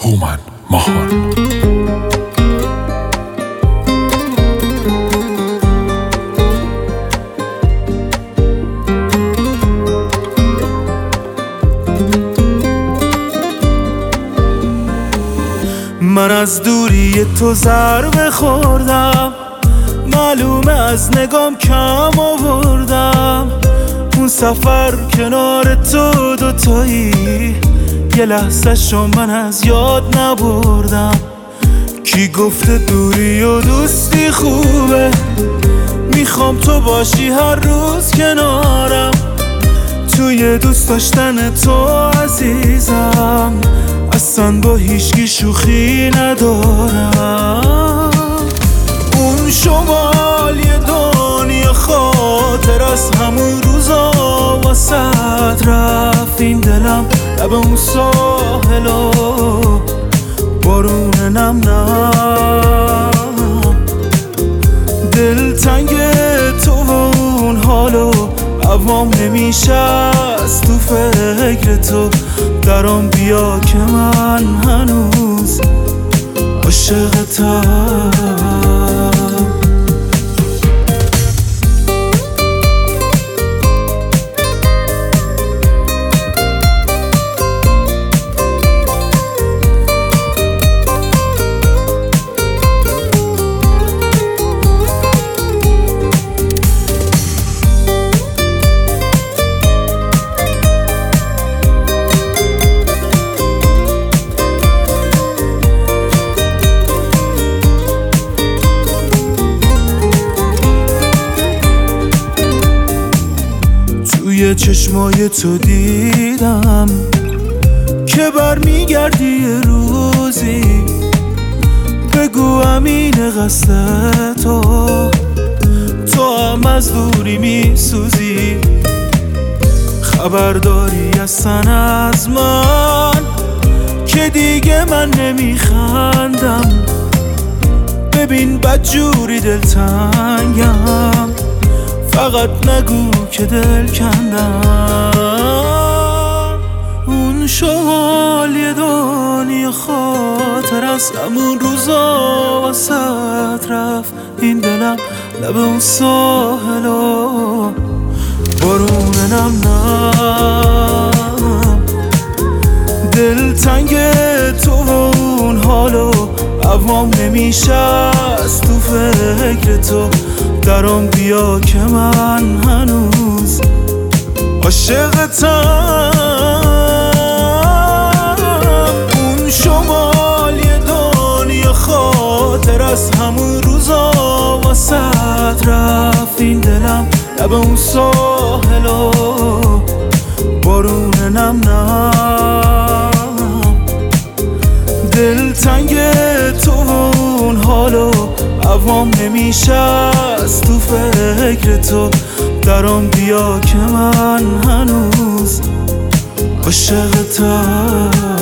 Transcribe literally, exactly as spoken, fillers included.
هومن ماهان. من از دوری تو ضربه خوردم، معلومه از نگام کم آوردم. اون سفر کنار تو دوتایی، یه لحظه شو من از یاد نبردم. کی گفته دوری و دوستی خوبه؟ میخوام تو باشی هر روز کنارم. توی دوست داشتن تو عزیزم، اصلا با هیچکی شوخی ندارم. اون شمال یه دنیا خاطر از همون روزا واسد رفت. این دلم لب اون ساحلا بارون نم نم. دلتنگ تو و اون حالو عوام نمیشه از تو فکر تو. درام بیا که من هنوز عاشقتم. توی چشمای تو دیدم که برمیگردی یه روزی. بگو امین قصد تو، تو هم از دوری میسوزی. خبرداری اصلا از من که دیگه من نمیخندم. ببین بدجوری دلتنگم، فقط نگو که دل کندم. اون شمال یه دنیا خاطر از همون روزا واسد رفت. این دلم لب اون ساحلا بارون نم نم. دلتنگ تو و اون حالو عوام نمیشه از تو فکر تو. درام بیا که من هنوز عاشقتم. اون شمال یه دنیا خاطر از همون روزا واسد رفت. این دلم لب اون ساحلا بارون نم نم. دلتنگ تو و اون حالو عوام نمیشه از تو فکر تو. درام بیا که من هنوز عاشقتم.